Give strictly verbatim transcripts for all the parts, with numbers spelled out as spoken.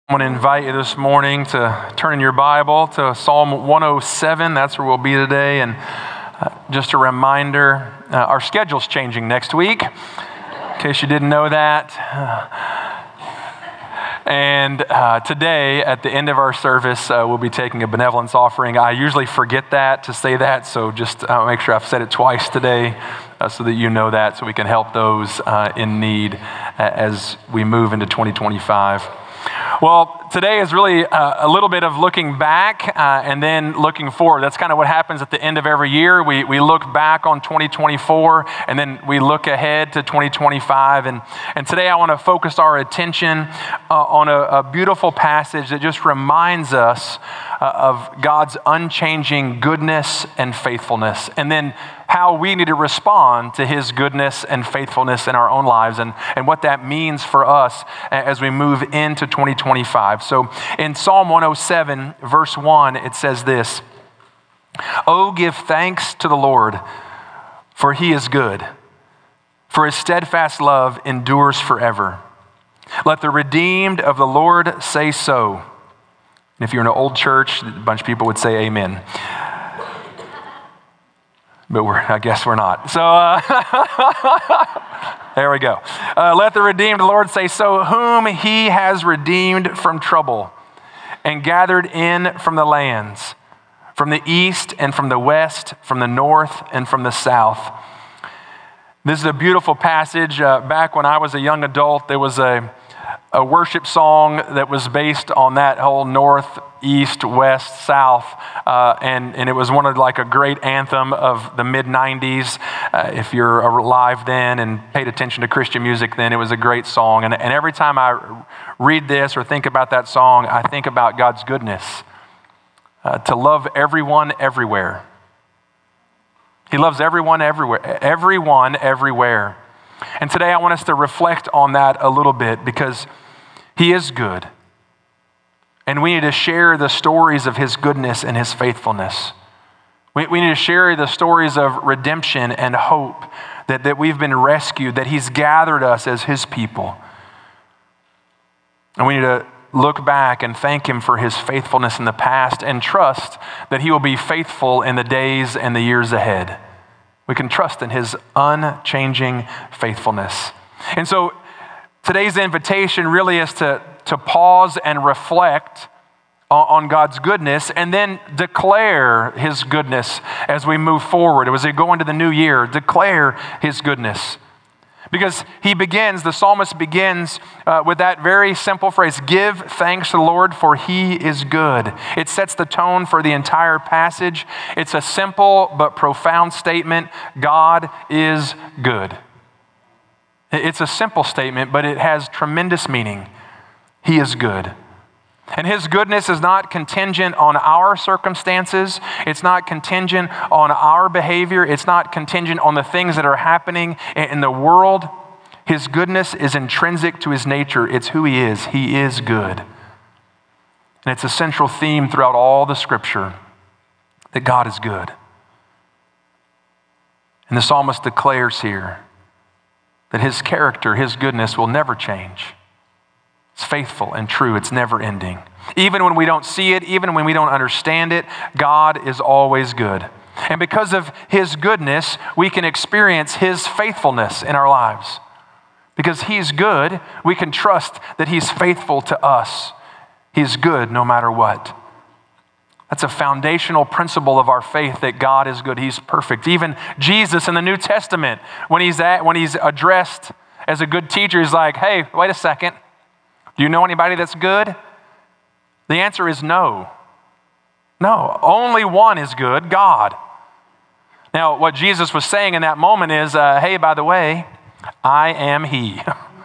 I want to invite you this morning to turn in your Bible to Psalm one oh seven. That's where we'll be today. And uh, just a reminder, uh, our schedule's changing next week, in case you didn't know that. And uh, today, at the end of our service, uh, we'll be taking a benevolence offering. I usually forget that, to say that, so just uh, make sure I've said it twice today uh, so that you know that, so we can help those uh, in need uh, as we move into twenty twenty-five. Well, today is really uh, a little bit of looking back uh, and then looking forward. That's kind of what happens at the end of every year. We we look back on twenty twenty-four and then we look ahead to twenty twenty-five. And, and today I want to focus our attention uh, on a, a beautiful passage that just reminds us uh, of God's unchanging goodness and faithfulness. And then how we need to respond to his goodness and faithfulness in our own lives, and, and what that means for us as we move into twenty twenty-five. So in Psalm one oh seven, verse one, it says this: "Oh, give thanks to the Lord, for he is good, for his steadfast love endures forever. Let the redeemed of the Lord say so." And if you're in an old church, a bunch of people would say amen. But we're, I guess we're not. So uh, there we go. Uh, Let the redeemed of the Lord say so, whom he has redeemed from trouble and gathered in from the lands, from the east and from the west, from the north and from the south. This is a beautiful passage. Uh, back when I was a young adult, there was a, a worship song that was based on that whole north, east, west, south, uh, and, and it was one of like a great anthem of the mid nineties. Uh, if you're alive then and paid attention to Christian music then, it was a great song. And, and every time I read this or think about that song, I think about God's goodness, uh, to love everyone everywhere. He loves everyone everywhere, everyone everywhere. And today I want us to reflect on that a little bit, because he is good. And we need to share the stories of his goodness and his faithfulness. We, we need to share the stories of redemption and hope, that, that we've been rescued, that he's gathered us as his people. And we need to look back and thank him for his faithfulness in the past and trust that he will be faithful in the days and the years ahead. We can trust in his unchanging faithfulness. And so today's invitation really is to, to pause and reflect on, on God's goodness, and then declare his goodness as we move forward. As we go into the new year, declare his goodness. Because he begins, the psalmist begins uh, with that very simple phrase: "Give thanks to the Lord, for he is good." It sets the tone for the entire passage. It's a simple but profound statement. God is good. It's a simple statement, but it has tremendous meaning. He is good. And his goodness is not contingent on our circumstances. It's not contingent on our behavior. It's not contingent on the things that are happening in the world. His goodness is intrinsic to his nature. It's who he is. He is good. And it's a central theme throughout all the scripture, that God is good. And the psalmist declares here that his character, his goodness will never change. It's faithful and true. It's never ending. Even when we don't see it, even when we don't understand it, God is always good. And because of his goodness, we can experience his faithfulness in our lives. Because he's good, we can trust that he's faithful to us. He's good no matter what. That's a foundational principle of our faith, that God is good. He's perfect. Even Jesus in the New Testament, when he's at, when he's addressed as a good teacher, he's like, "Hey, wait a second. Do you know anybody that's good?" The answer is no. No, only one is good, God. Now, what Jesus was saying in that moment is, uh, hey, by the way, I am he.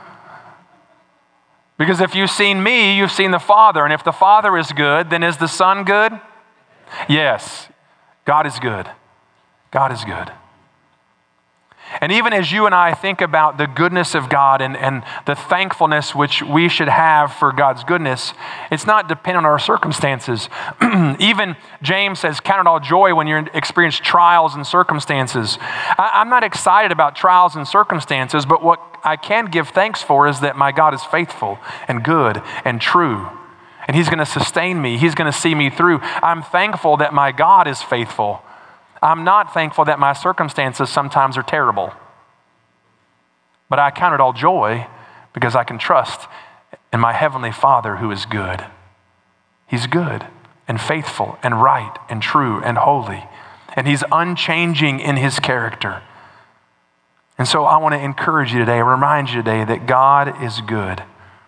Because if you've seen me, you've seen the Father. And if the Father is good, then is the Son good? Yes, God is good. God is good. And even as you and I think about the goodness of God and, and the thankfulness which we should have for God's goodness, it's not dependent on our circumstances. Even James says, "Count it all joy when you experience trials and circumstances." I, I'm not excited about trials and circumstances, but what I can give thanks for is that my God is faithful and good and true. and he's going to sustain me. He's going to see me through. I'm thankful that my God is faithful. I'm not thankful that my circumstances sometimes are terrible. But I count it all joy because I can trust in my Heavenly Father who is good. He's good and faithful and right and true and holy. And he's unchanging in his character. And so I want to encourage you today, remind you today that God is good.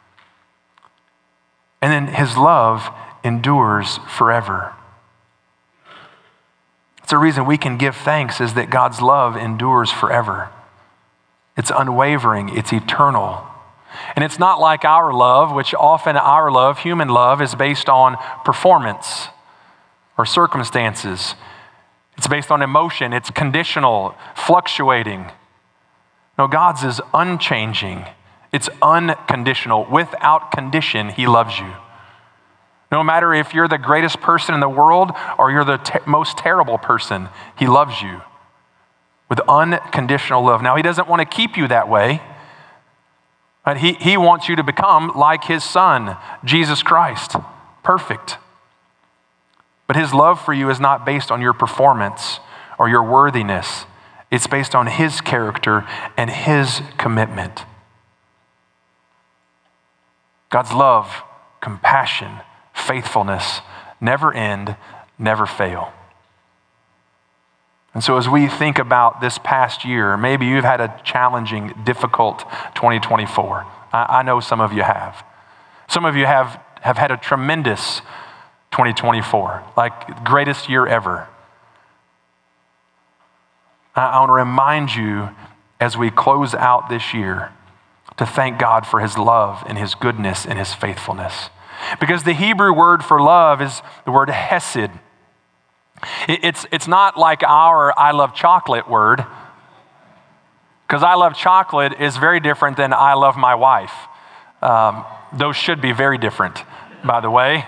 And then his love endures forever. It's a reason we can give thanks is that God's love endures forever. It's unwavering, it's eternal. And it's not like our love, which often our love, human love, is based on performance or circumstances. It's based on emotion, it's conditional, fluctuating. No, God's is unchanging. It's unconditional. Without condition, he loves you. No matter if you're the greatest person in the world or you're the te- most terrible person, he loves you with unconditional love. Now, he doesn't want to keep you that way. But he, he wants you to become like his son, Jesus Christ, perfect. But his love for you is not based on your performance or your worthiness. It's based on his character and his commitment. God's love, compassion, faithfulness never end, never fail. And so as we think about this past year, maybe you've had a challenging, difficult twenty twenty-four. I, I know some of you have. Some of you have, have had a tremendous twenty twenty-four, like greatest year ever. I, I want to remind you as we close out this year to thank God for his love and his goodness and his faithfulness. Because the Hebrew word for love is the word hesed. It's, it's not like our I love chocolate word, because I love chocolate is very different than I love my wife. Um, those should be very different, by the way.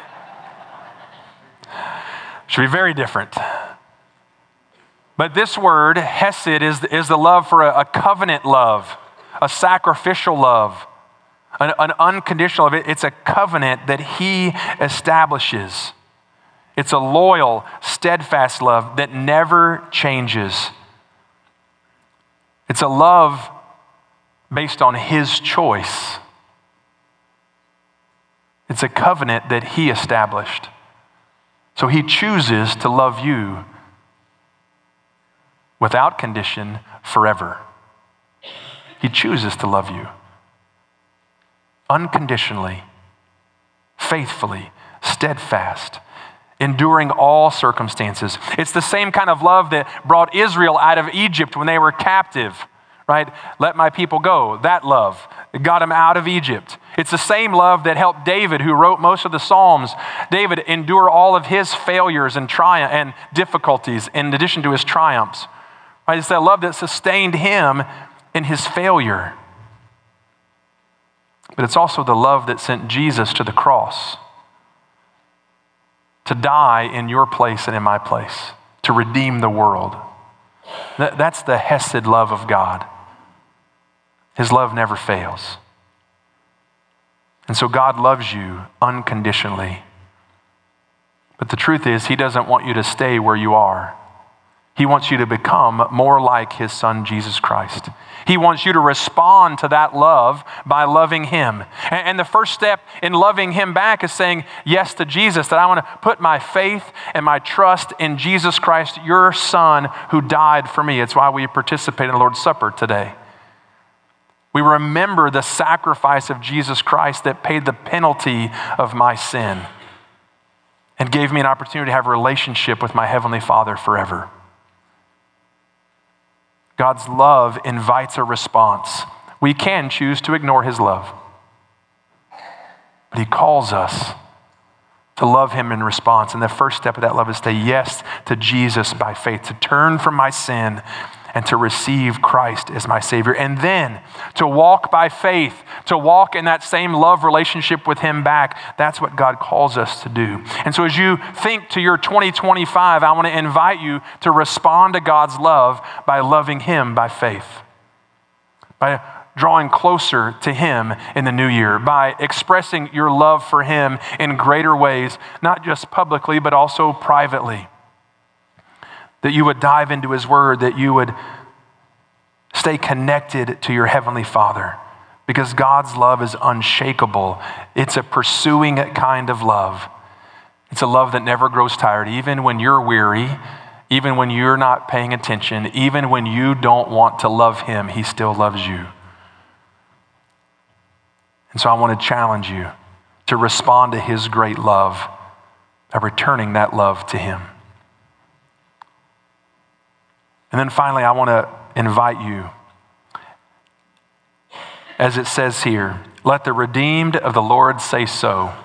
Should be very different. But this word, hesed, is, is the love for a, a covenant love, a sacrificial love, an, an unconditional love. It's a covenant that he establishes. It's a loyal, steadfast love that never changes. It's a love based on his choice. It's a covenant that he established. So he chooses to love you without condition forever. He chooses to love you unconditionally, faithfully, steadfast, enduring all circumstances. It's the same kind of love that brought Israel out of Egypt when they were captive, right? Let my people go. That love got them out of Egypt. It's the same love that helped David, who wrote most of the Psalms, David endure all of his failures and triumph and difficulties in addition to his triumphs. Right? It's that love that sustained him in his failure. But it's also the love that sent Jesus to the cross to die in your place and in my place, to redeem the world. That's the hesed love of God. His love never fails. And so God loves you unconditionally. But the truth is, he doesn't want you to stay where you are. He wants you to become more like his son, Jesus Christ. He wants you to respond to that love by loving him. And the first step in loving him back is saying yes to Jesus, that I want to put my faith and my trust in Jesus Christ, your son who died for me. It's why we participate in the Lord's Supper today. We remember the sacrifice of Jesus Christ that paid the penalty of my sin and gave me an opportunity to have a relationship with my Heavenly Father forever. God's love invites a response. We can choose to ignore his love, but he calls us to love him in response. And the first step of that love is to say yes to Jesus by faith, to turn from my sin and to receive Christ as my Savior. And then to walk by faith, to walk in that same love relationship with him back. That's what God calls us to do. And so as you think to your twenty twenty-five, I want to invite you to respond to God's love by loving him by faith, by drawing closer to him in the new year, by expressing your love for him in greater ways, not just publicly, but also privately. That you would dive into his word, that you would stay connected to your heavenly Father, because God's love is unshakable. It's a pursuing kind of love. It's a love that never grows tired, even when you're weary, even when you're not paying attention, even when you don't want to love him, he still loves you. And so I want to challenge you to respond to his great love by returning that love to him. And then finally, I want to invite you, as it says here, let the redeemed of the Lord say so.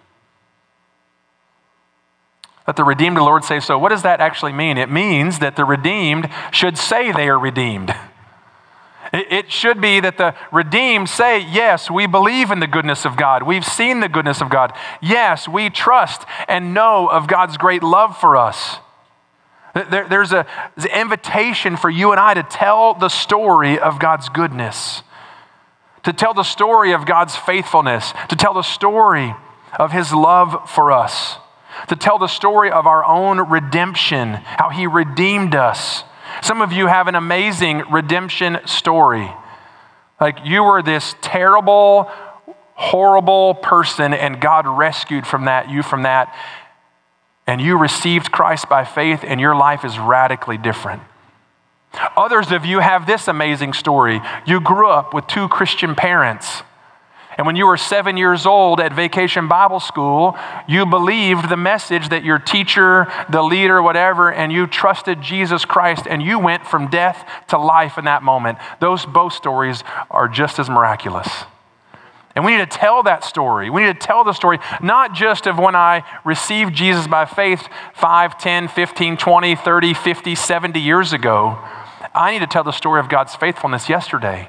Let the redeemed of the Lord say so. What does that actually mean? It means that the redeemed should say they are redeemed. It should be that the redeemed say, yes, we believe in the goodness of God. We've seen the goodness of God. Yes, we trust and know of God's great love for us. There's an invitation for you and I to tell the story of God's goodness, to tell the story of God's faithfulness, to tell the story of his love for us, to tell the story of our own redemption, how he redeemed us. Some of you have an amazing redemption story. Like you were this terrible, horrible person and God rescued from that, you from that, and you received Christ by faith and your life is radically different. Others of you have this amazing story. You grew up with two Christian parents. And when you were seven years old at Vacation Bible School, you believed the message that your teacher, the leader, whatever, and you trusted Jesus Christ and you went from death to life in that moment. Those both stories are just as miraculous. And we need to tell that story. We need to tell the story, not just of when I received Jesus by faith five, ten, fifteen, twenty, thirty, fifty, seventy years ago. I need to tell the story of God's faithfulness yesterday.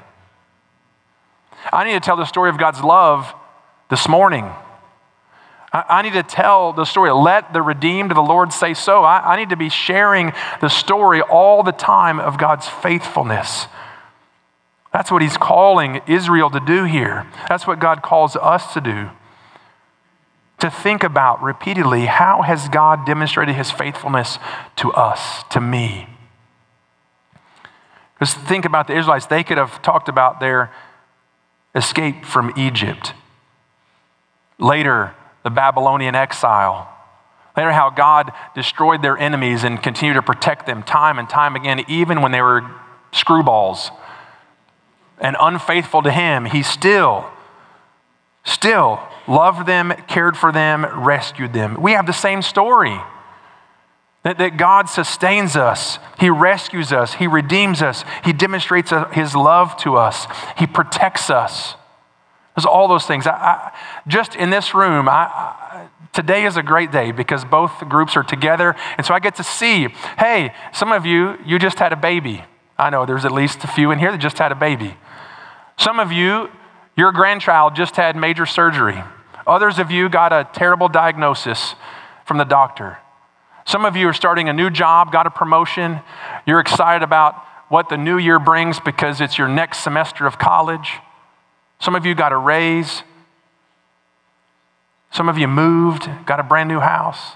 I need to tell the story of God's love this morning. I, I need to tell the story. Let the redeemed of the Lord say so. I, I need to be sharing the story all the time of God's faithfulness. That's what he's calling Israel to do here. That's what God calls us to do. To think about repeatedly, how has God demonstrated his faithfulness to us, to me? Because think about the Israelites. They could have talked about their escape from Egypt. Later, the Babylonian exile. Later, how God destroyed their enemies and continued to protect them time and time again, even when they were screwballs and unfaithful to him. He still, still loved them, cared for them, rescued them. We have the same story. That, that God sustains us. He rescues us. He redeems us. He demonstrates his love to us. He protects us. There's all those things. I, I, just in this room, I, I, today is a great day because both groups are together. And so I get to see, hey, some of you, you just had a baby. I know there's at least a few in here that just had a baby. Some of you, your grandchild just had major surgery. Others of you got a terrible diagnosis from the doctor. Some of you are starting a new job, got a promotion. You're excited about what the new year brings because it's your next semester of college. Some of you got a raise. Some of you moved, got a brand new house.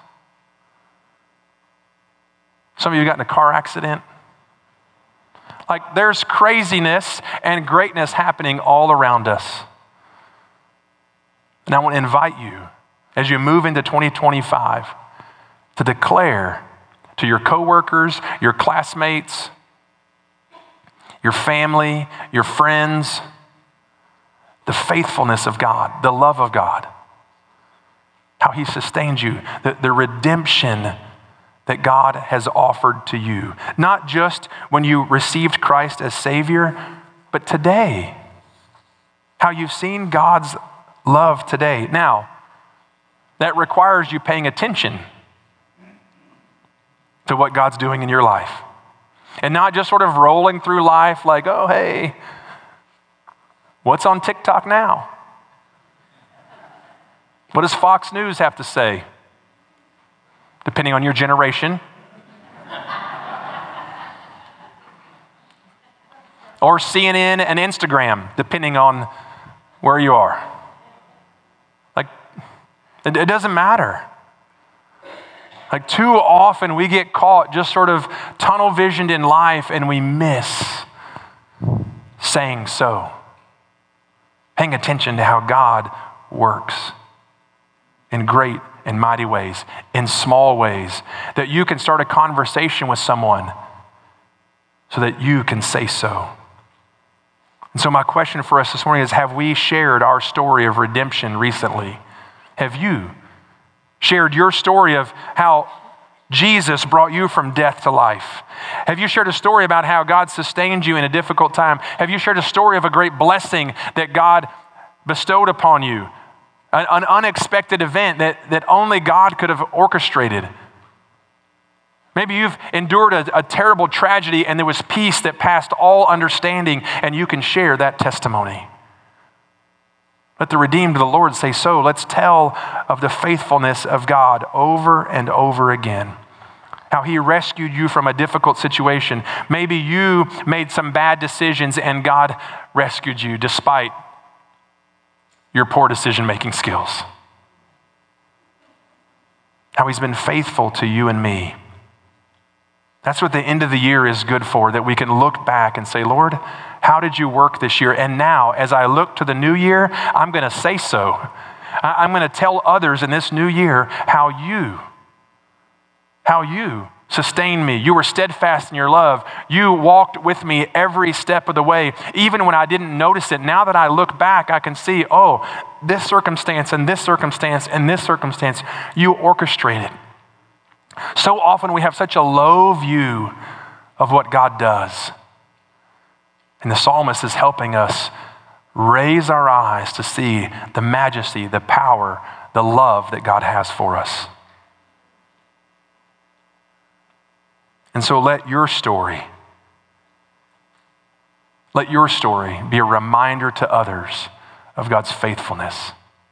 Some of you got in a car accident. Like there's craziness and greatness happening all around us. And I want to invite you as you move into twenty twenty-five to declare to your coworkers, your classmates, your family, your friends, the faithfulness of God, the love of God, how he sustains you, the, the redemption that God has offered to you. Not just when you received Christ as Savior, but today. How you've seen God's love today. Now, that requires you paying attention to what God's doing in your life. And not just sort of rolling through life like, oh, hey, what's on TikTok now? What does Fox News have to say? Depending on your generation. or C N N and Instagram, depending on where you are. Like, it, it doesn't matter. Like, too often we get caught just sort of tunnel visioned in life and we miss saying so. Paying attention to how God works in great and mighty ways, in small ways, that you can start a conversation with someone so that you can say so. And so my question for us this morning is, have we shared our story of redemption recently? Have you shared your story of how Jesus brought you from death to life? Have you shared a story about how God sustained you in a difficult time? Have you shared a story of a great blessing that God bestowed upon you? An, an unexpected event that, that only God could have orchestrated. Maybe you've endured a, a terrible tragedy and there was peace that passed all understanding, and you can share that testimony. Let the redeemed of the Lord say so. Let's tell of the faithfulness of God over and over again. How he rescued you from a difficult situation. Maybe you made some bad decisions and God rescued you despite your poor decision-making skills. How he's been faithful to you and me. That's what the end of the year is good for, that we can look back and say, Lord, how did you work this year? And now, as I look to the new year, I'm going to say so. I'm going to tell others in this new year how you, how you sustained me. You were steadfast in your love. You walked with me every step of the way, even when I didn't notice it. Now that I look back, I can see, oh, this circumstance and this circumstance and this circumstance, you orchestrated. So often we have such a low view of what God does. And the psalmist is helping us raise our eyes to see the majesty, the power, the love that God has for us. And so let your story, let your story be a reminder to others of God's faithfulness.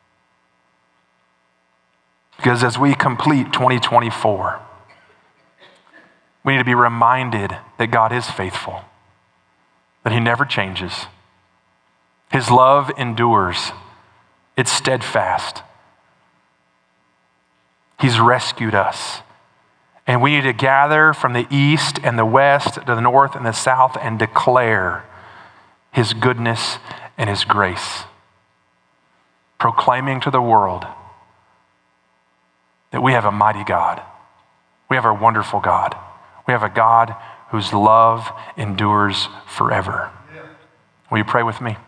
Because as we complete twenty twenty-four, we need to be reminded that God is faithful, that he never changes. His love endures. It's steadfast. He's rescued us. And we need to gather from the east and the west to the north and the south and declare his goodness and his grace, proclaiming to the world that we have a mighty God. We have a wonderful God. We have a God whose love endures forever. Will you pray with me?